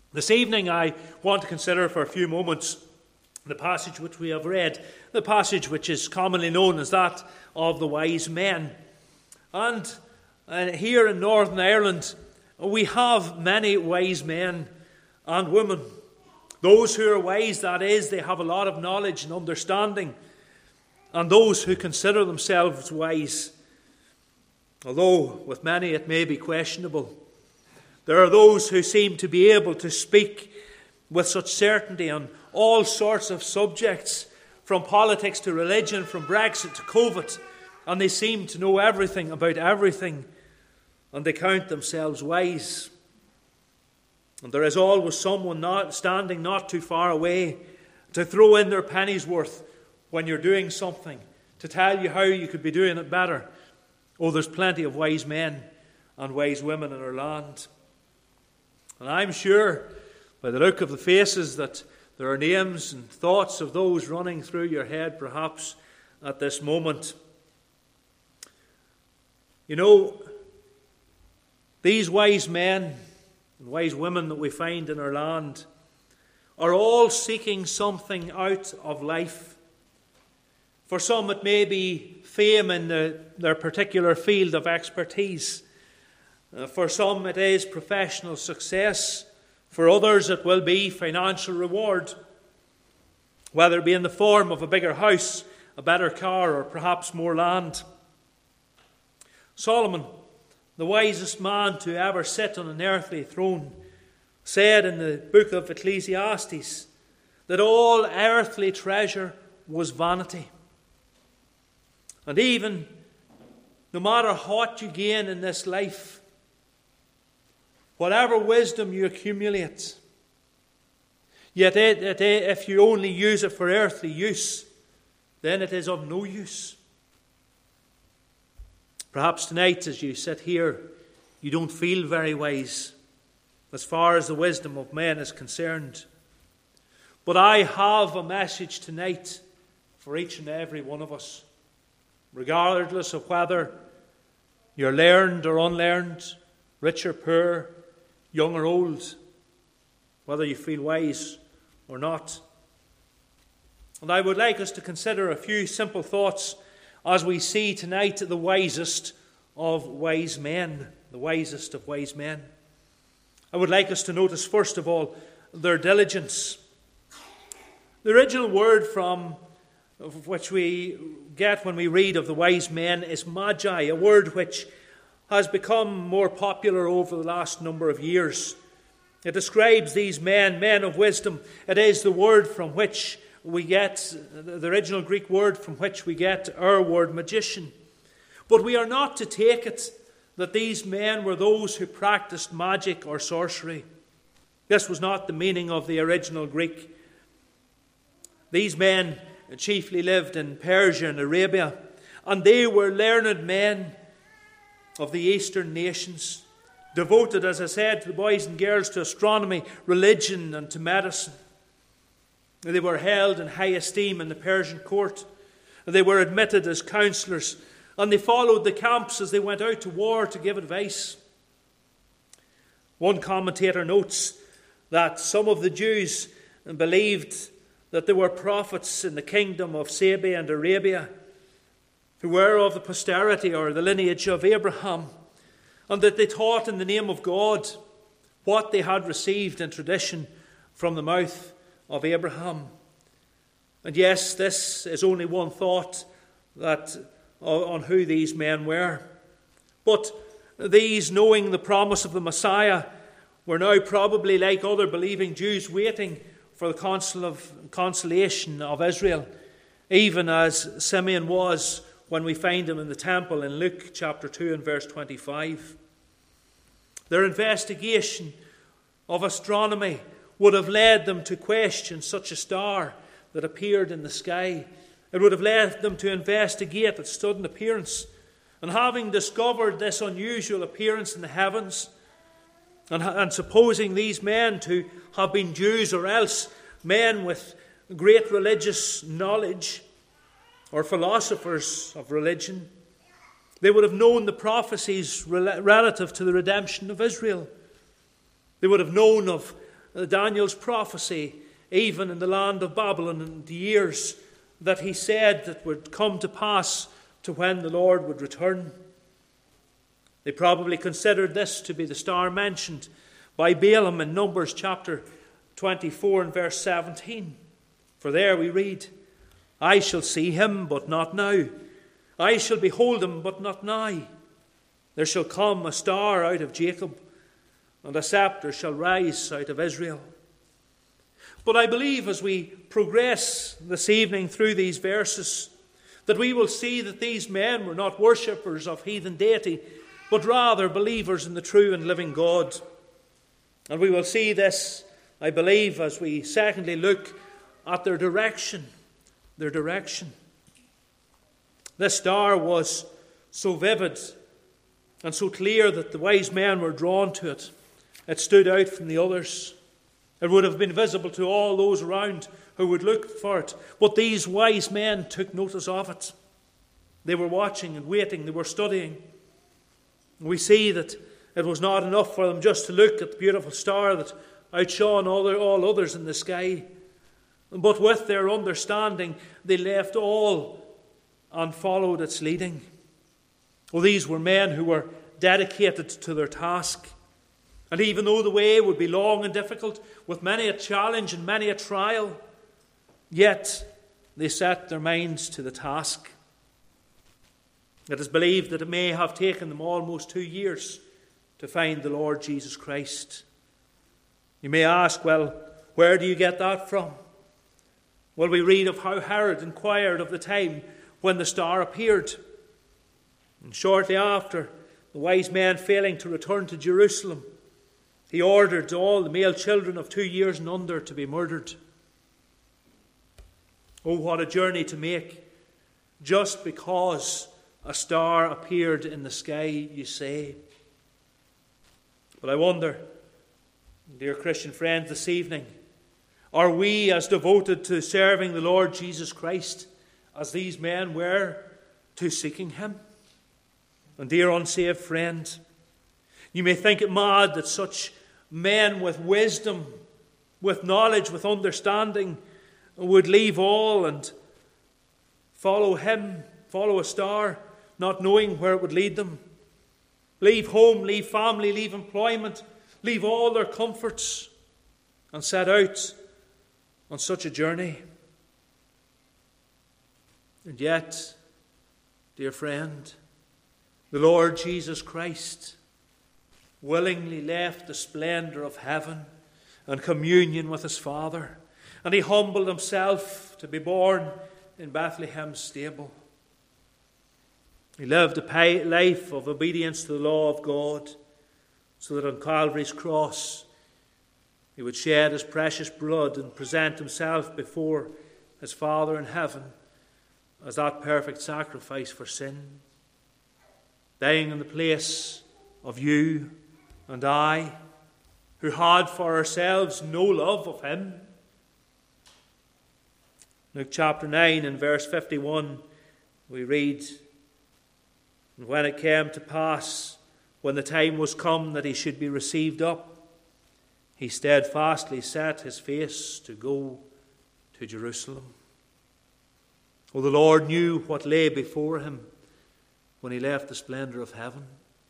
This evening I want to consider for a few moments the passage which we have read, the passage which is commonly known as that of the wise men. And here in Northern Ireland, we have many wise men and women. Those who are wise, that is, they have a lot of knowledge and understanding. And those who consider themselves wise, although with many it may be questionable. There are those who seem to be able to speak with such certainty on all sorts of subjects, from politics to religion, from Brexit to COVID, and they seem to know everything about everything, and they count themselves wise. And there is always someone standing not too far away to throw in their penny's worth when you're doing something, to tell you how you could be doing it better. Oh, there's plenty of wise men and wise women in our land. And I'm sure, by the look of the faces, that there are names and thoughts of those running through your head, perhaps, at this moment. You know, these wise men and wise women that we find in our land are all seeking something out of life. For some it may be fame in their particular field of expertise. For some it is professional success. For others it will be financial reward, whether it be in the form of a bigger house, a better car, or perhaps more land. Solomon, the wisest man to ever sit on an earthly throne, said in the book of Ecclesiastes that all earthly treasure was vanity. And even no matter what you gain in this life, whatever wisdom you accumulate, yet if you only use it for earthly use, then it is of no use. Perhaps tonight, as you sit here, you don't feel very wise as far as the wisdom of men is concerned. But I have a message tonight for each and every one of us, regardless of whether you're learned or unlearned, rich or poor, young or old, whether you feel wise or not. And I would like us to consider a few simple thoughts as we see tonight the wisest of wise men, the wisest of wise men. I would like us to notice, first of all, their diligence. The original word from which we get when we read of the wise men is magi, a word which has become more popular over the last number of years. It describes these men, men of wisdom. It is the word from which we get, the original Greek word from which we get our word magician. But we are not to take it that these men were those who practiced magic or sorcery. This was not the meaning of the original Greek. These men chiefly lived in Persia and Arabia, and they were learned men of the Eastern nations, devoted, as I said, to the boys and girls, to astronomy, religion, and to medicine. They were held in high esteem in the Persian court. They were admitted as counselors, and they followed the camps as they went out to war to give advice. One commentator notes that some of the Jews believed that there were prophets in the kingdom of Sabia and Arabia who were of the posterity or the lineage of Abraham, and that they taught in the name of God what they had received in tradition from the mouth of Abraham. And yes, this is only one thought that on who these men were. But these, knowing the promise of the Messiah, were now probably like other believing Jews waiting for the consolation of Israel, even as Simeon was when we find him in the temple in Luke chapter 2 and verse 25. Their investigation of astronomy would have led them to question such a star that appeared in the sky. It would have led them to investigate its sudden appearance. And having discovered this unusual appearance in the heavens, and supposing these men to have been Jews or else men with great religious knowledge or philosophers of religion, they would have known the prophecies relative to the redemption of Israel. They would have known of Daniel's prophecy, even in the land of Babylon, in the years that he said that would come to pass to when the Lord would return. They probably considered this to be the star mentioned by Balaam in Numbers chapter 24 and verse 17. For there we read, I shall see him, but not now. I shall behold him, but not nigh. There shall come a star out of Jacob, and a scepter shall rise out of Israel. But I believe as we progress this evening through these verses, that we will see that these men were not worshippers of heathen deity, but rather believers in the true and living God. And we will see this, I believe, as we secondly look at their direction. Their direction. This star was so vivid and so clear that the wise men were drawn to it. It stood out from the others. It would have been visible to all those around who would look for it. But these wise men took notice of it. They were watching and waiting. They were studying. We see that it was not enough for them just to look at the beautiful star that outshone all others in the sky. But with their understanding, they left all and followed its leading. Well, these were men who were dedicated to their task. And even though the way would be long and difficult, with many a challenge and many a trial, yet they set their minds to the task. It is believed that it may have taken them almost 2 years to find the Lord Jesus Christ. You may ask, well, where do you get that from? Well, we read of how Herod inquired of the time when the star appeared. And shortly after, the wise men failing to return to Jerusalem, he ordered all the male children of 2 years and under to be murdered. Oh, what a journey to make, just because a star appeared in the sky, you say. But I wonder, dear Christian friends, this evening, are we as devoted to serving the Lord Jesus Christ as these men were to seeking him? And dear unsaved friend, you may think it mad that such men with wisdom, with knowledge, with understanding, would leave all and follow him, follow a star, not knowing where it would lead them. Leave home, leave family, leave employment, leave all their comforts, and set out on such a journey. And yet, dear friend, the Lord Jesus Christ willingly left the splendor of heaven and communion with his Father, and he humbled himself to be born in Bethlehem's stable. He lived a life of obedience to the law of God, so that on Calvary's cross he would shed his precious blood and present himself before his Father in heaven as that perfect sacrifice for sin, dying in the place of you and I, who had for ourselves no love of him. Luke chapter 9 and verse 51, we read, and when it came to pass, when the time was come that he should be received up, he steadfastly set his face to go to Jerusalem. Oh, the Lord knew what lay before him when he left the splendor of heaven.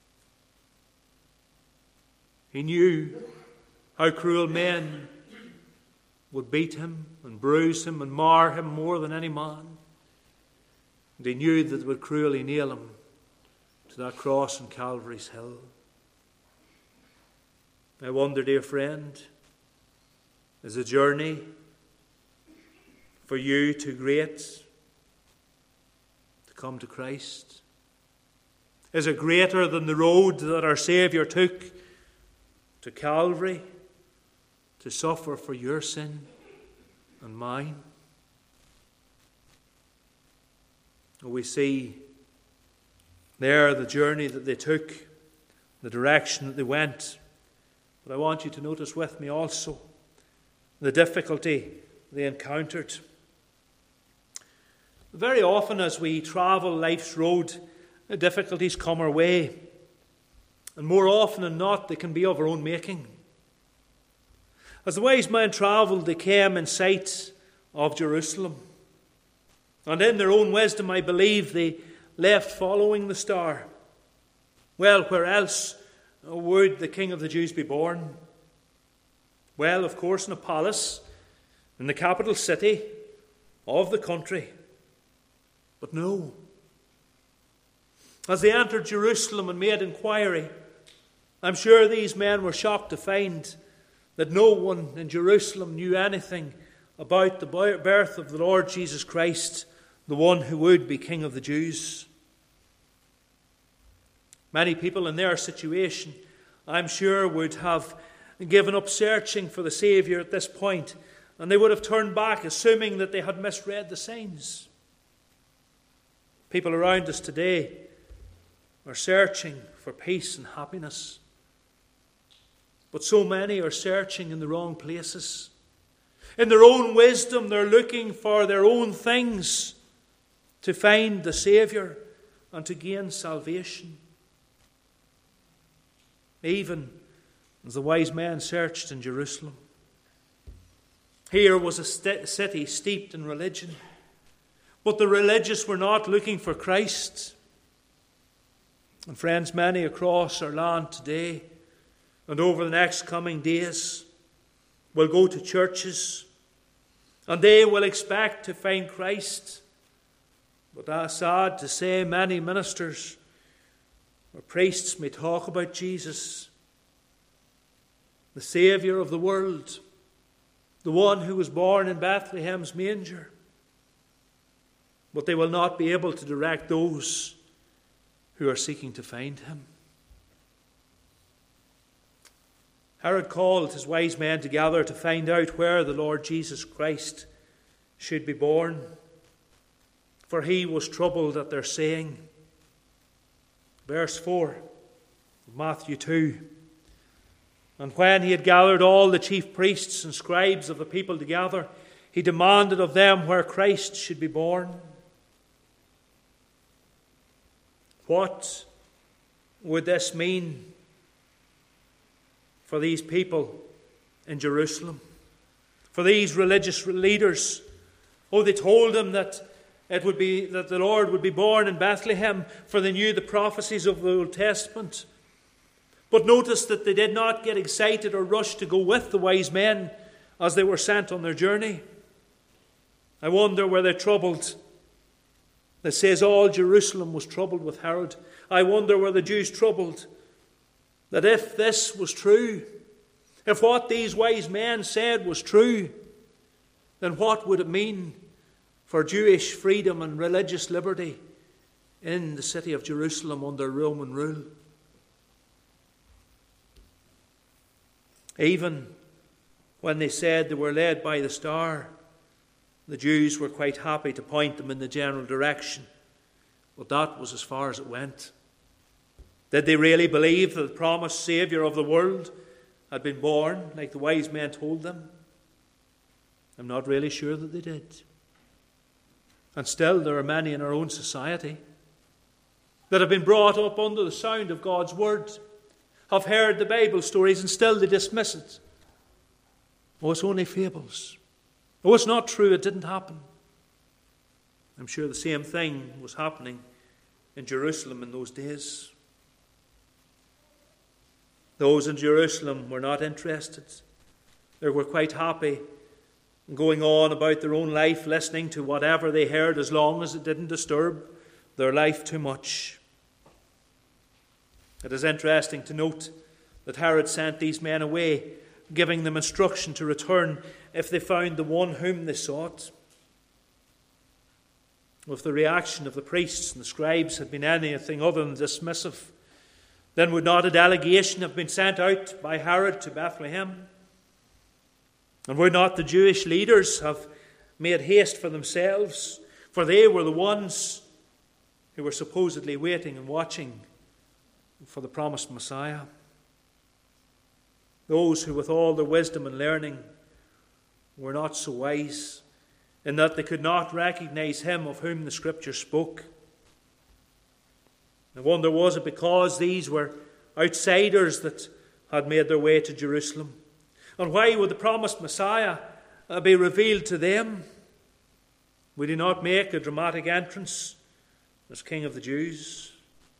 He knew how cruel men would beat him and bruise him and mar him more than any man. And he knew that they would cruelly nail him to that cross on Calvary's hill. I wonder, dear friend, is the journey for you too great to come to Christ? Is it greater than the road that our Saviour took to Calvary to suffer for your sin and mine? We see there the journey that they took, the direction that they went. But I want you to notice with me also the difficulty they encountered. Very often as we travel life's road, the difficulties come our way. And more often than not, they can be of our own making. As the wise men travelled, they came in sight of Jerusalem. And in their own wisdom, I believe, they left following the star. Well, where else would the King of the Jews be born? Well, of course, in a palace, in the capital city of the country. But no. As they entered Jerusalem and made inquiry, I'm sure these men were shocked to find that no one in Jerusalem knew anything about the birth of the Lord Jesus Christ, the one who would be King of the Jews. Many people in their situation, I'm sure, would have given up searching for the Saviour at this point, and they would have turned back, assuming that they had misread the signs. People around us today are searching for peace and happiness. But so many are searching in the wrong places. In their own wisdom, they're looking for their own things to find the Saviour and to gain salvation. Even as the wise men searched in Jerusalem. Here was a city steeped in religion. But the religious were not looking for Christ. And friends, many across our land today and over the next coming days will go to churches and they will expect to find Christ. But sad to say, many ministers or priests may talk about Jesus, the Saviour of the world, the one who was born in Bethlehem's manger. But they will not be able to direct those who are seeking to find him. Herod called his wise men together to find out where the Lord Jesus Christ should be born, for he was troubled at their saying. Verse 4 of Matthew 2. And when he had gathered all the chief priests and scribes of the people together, he demanded of them where Christ should be born. What would this mean for these people in Jerusalem? For these religious leaders? Oh, they told him that that the Lord would be born in Bethlehem, for they knew the prophecies of the Old Testament. But notice that they did not get excited or rush to go with the wise men as they were sent on their journey. I wonder, were they troubled? It says all Jerusalem was troubled with Herod. I wonder, were the Jews troubled? That if this was true, if what these wise men said was true, then what would it mean for Jewish freedom and religious liberty in the city of Jerusalem under Roman rule? Even when they said they were led by the star, the Jews were quite happy to point them in the general direction. But that was as far as it went. Did they really believe that the promised Saviour of the world had been born, like the wise men told them? I'm not really sure that they did. And still there are many in our own society that have been brought up under the sound of God's word, have heard the Bible stories, and still they dismiss it. Oh, it's only fables. Oh, it's not true, it didn't happen. I'm sure the same thing was happening in Jerusalem in those days. Those in Jerusalem were not interested. They were quite happy going on about their own life, listening to whatever they heard, as long as it didn't disturb their life too much. It is interesting to note that Herod sent these men away, giving them instruction to return if they found the one whom they sought. If the reaction of the priests and the scribes had been anything other than dismissive, then would not a delegation have been sent out by Herod to Bethlehem? And would not the Jewish leaders have made haste for themselves? For they were the ones who were supposedly waiting and watching for the promised Messiah. Those who with all their wisdom and learning were not so wise in that they could not recognize him of whom the Scripture spoke. I wonder, was it because these were outsiders that had made their way to Jerusalem? And why would the promised Messiah be revealed to them? Would he not make a dramatic entrance as King of the Jews?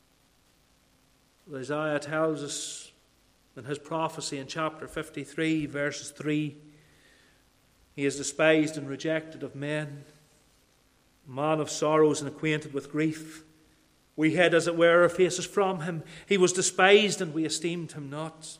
Isaiah tells us in his prophecy in chapter 53, verses 3, he is despised and rejected of men, a man of sorrows and acquainted with grief. We hid, as it were, our faces from him. He was despised, and we esteemed him not.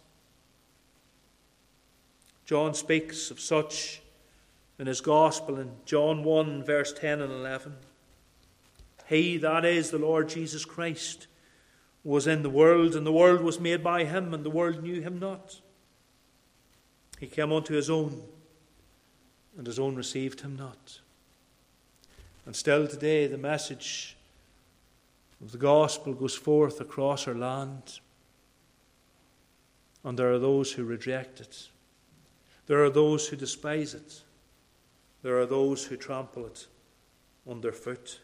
John speaks of such in his Gospel in John 1, verse 10 and 11. He, that is the Lord Jesus Christ, was in the world, and the world was made by him, and the world knew him not. He came unto his own, and his own received him not. And still today the message of the gospel goes forth across our land, and there are those who reject it. There are those who despise it. There are those who trample it underfoot.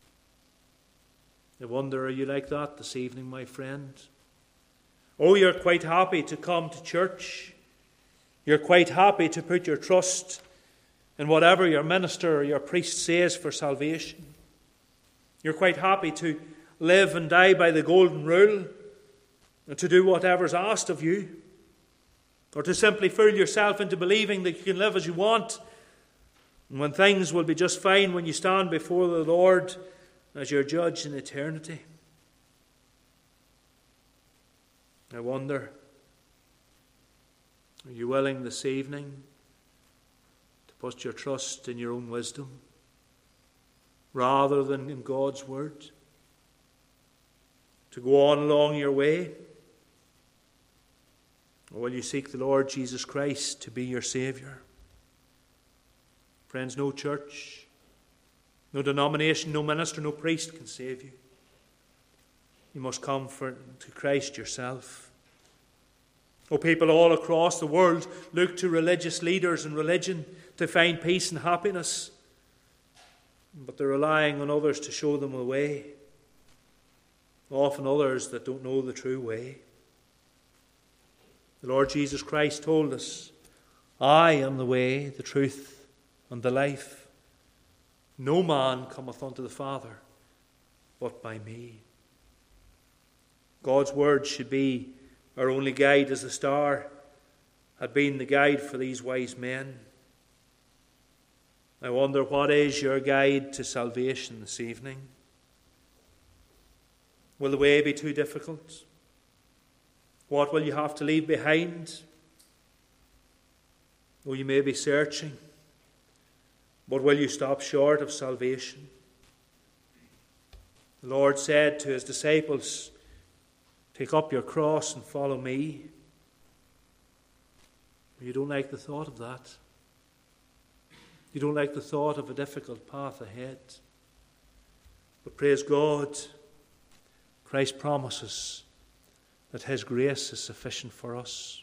I wonder, are you like that this evening, my friend? Oh, you're quite happy to come to church. You're quite happy to put your trust in whatever your minister or your priest says for salvation. You're quite happy to live and die by the golden rule and to do whatever's asked of you, or to simply fool yourself into believing that you can live as you want, and when things will be just fine when you stand before the Lord as your judge in eternity. I wonder, are you willing this evening to put your trust in your own wisdom rather than in God's word? To go on along your way? Or will you seek the Lord Jesus Christ to be your Saviour? Friends, no church, no denomination, no minister, no priest can save you. You must come to Christ yourself. Oh, people all across the world look to religious leaders and religion to find peace and happiness, but they're relying on others to show them the way. Often others that don't know the true way. The Lord Jesus Christ told us, I am the way, the truth, and the life. No man cometh unto the Father but by me. God's word should be our only guide, as the star had been the guide for these wise men. I wonder, what is your guide to salvation this evening? Will the way be too difficult? What will you have to leave behind? Oh, you may be searching, but will you stop short of salvation? The Lord said to his disciples, take up your cross and follow me. You don't like the thought of that. You don't like the thought of a difficult path ahead. But praise God, Christ promises that his grace is sufficient for us.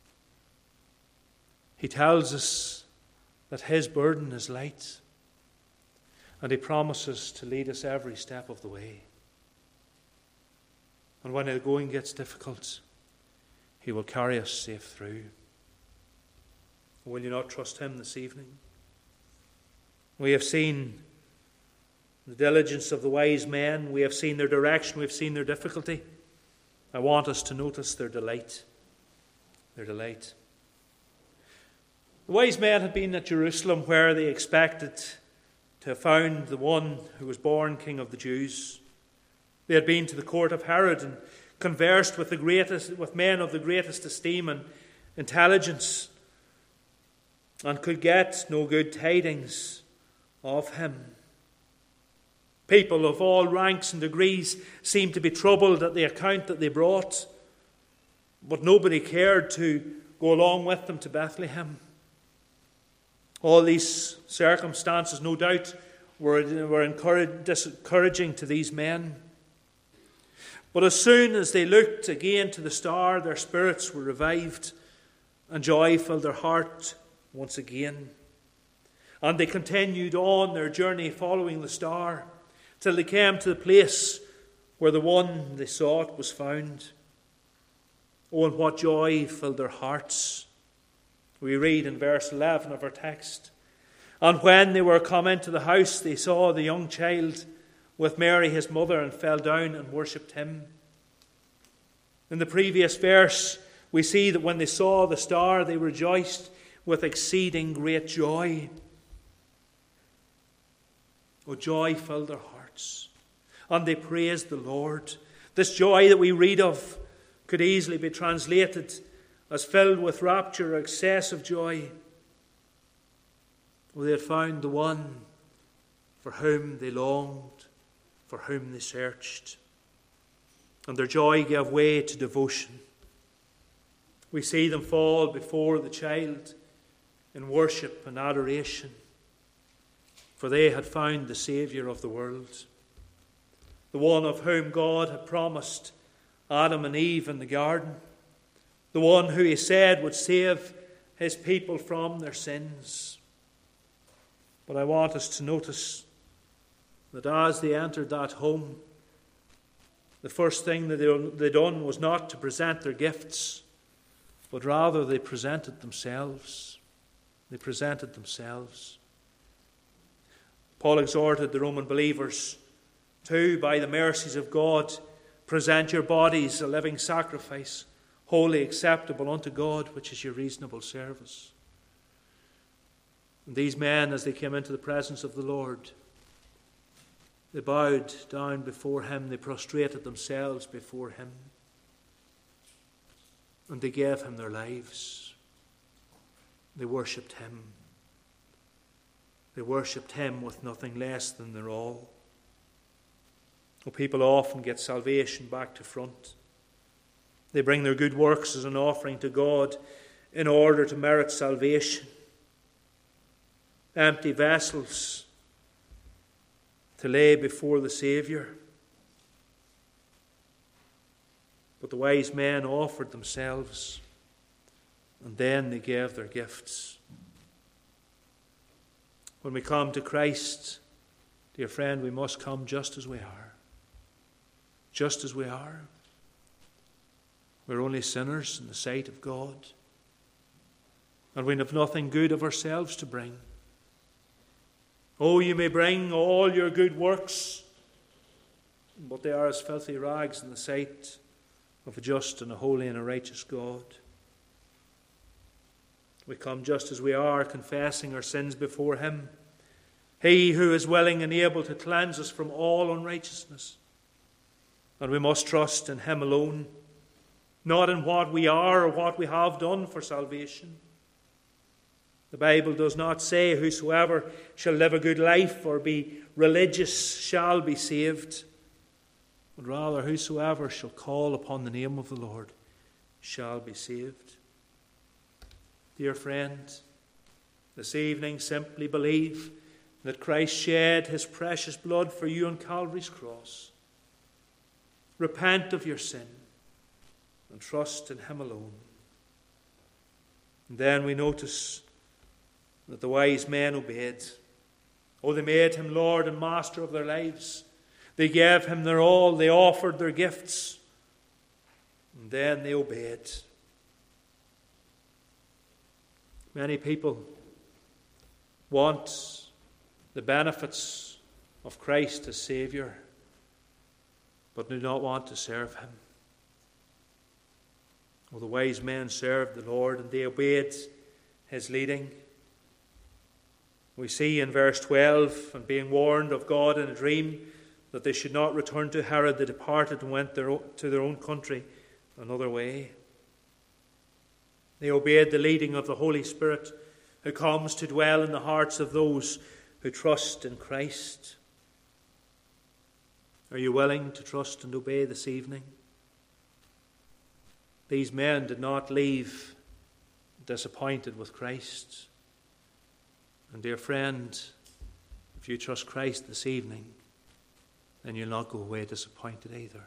He tells us that his burden is light, and he promises to lead us every step of the way. And when the going gets difficult, he will carry us safe through. Will you not trust him this evening? We have seen the diligence of the wise men. We have seen their direction. We have seen their difficulty. I want us to notice their delight. Their delight. The wise men had been at Jerusalem, where they expected to have found the one who was born King of the Jews. They had been to the court of Herod and conversed with men of the greatest esteem and intelligence, and could get no good tidings of him. People of all ranks and degrees seemed to be troubled at the account that they brought, but nobody cared to go along with them to Bethlehem. All these circumstances, no doubt, were discouraging to these men. But as soon as they looked again to the star, their spirits were revived, and joy filled their heart once again. And they continued on their journey following the star, till they came to the place where the one they sought was found. Oh, and what joy filled their hearts We read in verse 11 of our text, "And when they were come into the house, they saw the young child with Mary his mother, and fell down and worshipped him." In the previous verse, we see that when they saw the star, they rejoiced with exceeding great joy. Oh, joy filled their hearts, and they praised the Lord. This joy that we read of could easily be translated as filled with rapture or excessive joy. Oh, they had found the one for whom they longed, for whom they searched. And their joy gave way to devotion. We see them fall before the child in worship and adoration, for they had found the Saviour of the world, the one of whom God had promised Adam and Eve in the garden, the one who he said would save his people from their sins. But I want us to notice that as they entered that home, the first thing that they done was not to present their gifts, but rather they presented themselves. They presented themselves. Paul exhorted the Roman believers to, by the mercies of God, present your bodies a living sacrifice, wholly acceptable unto God, which is your reasonable service. And these men, as they came into the presence of the Lord, they bowed down before him, they prostrated themselves before him, and they gave him their lives. They worshipped him. They worshipped him with nothing less than their all. Well, people often get salvation back to front. They bring their good works as an offering to God in order to merit salvation. Empty vessels to lay before the Saviour. But the wise men offered themselves, and then they gave their gifts. When we come to Christ, dear friend, we must come just as we are. Just as we are. We're only sinners in the sight of God, and we have nothing good of ourselves to bring. Oh, you may bring all your good works, but they are as filthy rags in the sight of a just and a holy and a righteous God. We come just as we are, confessing our sins before him, he who is willing and able to cleanse us from all unrighteousness. And we must trust in him alone, not in what we are or what we have done for salvation. The Bible does not say whosoever shall live a good life or be religious shall be saved, but rather whosoever shall call upon the name of the Lord shall be saved. Dear friend, this evening simply believe that Christ shed his precious blood for you on Calvary's cross. Repent of your sin and trust in him alone. And then we notice that the wise men obeyed. Oh, they made him Lord and Master of their lives. They gave him their all. They offered their gifts. And then they obeyed. Many people want the benefits of Christ as Saviour, but do not want to serve him. Well, the wise men served the Lord and they obeyed his leading. We see in verse 12, and being warned of God in a dream that they should not return to Herod, they departed and went to their own country another way. They obeyed the leading of the Holy Spirit, who comes to dwell in the hearts of those who trust in Christ. Are you willing to trust and obey this evening? These men did not leave disappointed with Christ. And dear friend, if you trust Christ this evening, then you'll not go away disappointed either.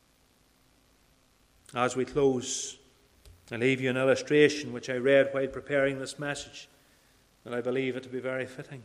As we close, I leave you an illustration which I read while preparing this message, and I believe it to be very fitting.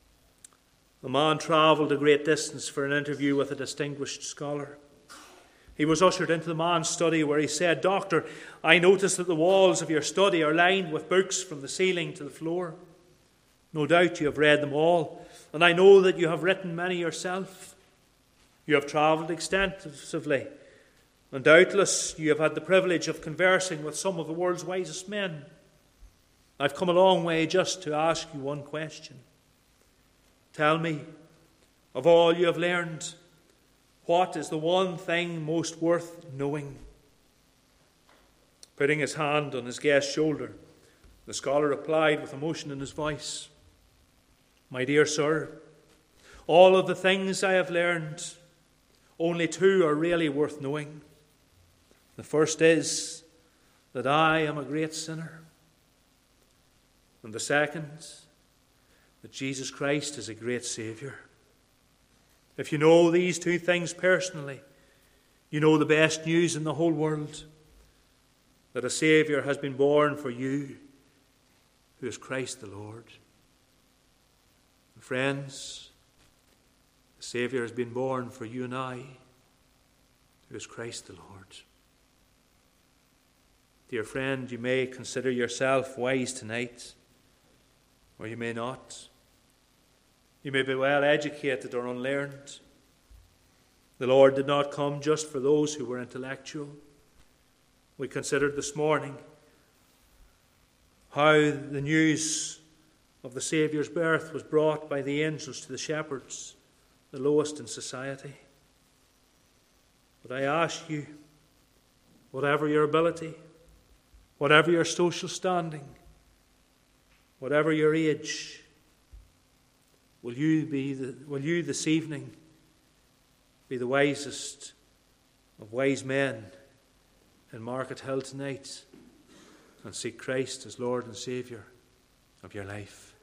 A man travelled a great distance for an interview with a distinguished scholar. He was ushered into the man's study where he said, "Doctor, I notice that the walls of your study are lined with books from the ceiling to the floor. No doubt you have read them all, and I know that you have written many yourself. You have travelled extensively, and doubtless you have had the privilege of conversing with some of the world's wisest men. I've come a long way just to ask you one question. Tell me, of all you have learned, what is the one thing most worth knowing?" Putting his hand on his guest's shoulder, the scholar replied with emotion in his voice, "My dear sir, all of the things I have learned, only two are really worth knowing. The first is that I am a great sinner. And the second, that Jesus Christ is a great Saviour. If you know these two things personally, you know the best news in the whole world, that a Saviour has been born for you, who is Christ the Lord. And friends, the Saviour has been born for you and I, who is Christ the Lord. Dear friend, you may consider yourself wise tonight, or you may not. You may be well educated or unlearned. The Lord did not come just for those who were intellectual. We considered this morning how the news of the Saviour's birth was brought by the angels to the shepherds, the lowest in society. But I ask you, whatever your ability, whatever your social standing, whatever your age, will you this evening be the wisest of wise men in Market Hill tonight and seek Christ as Lord and Saviour of your life?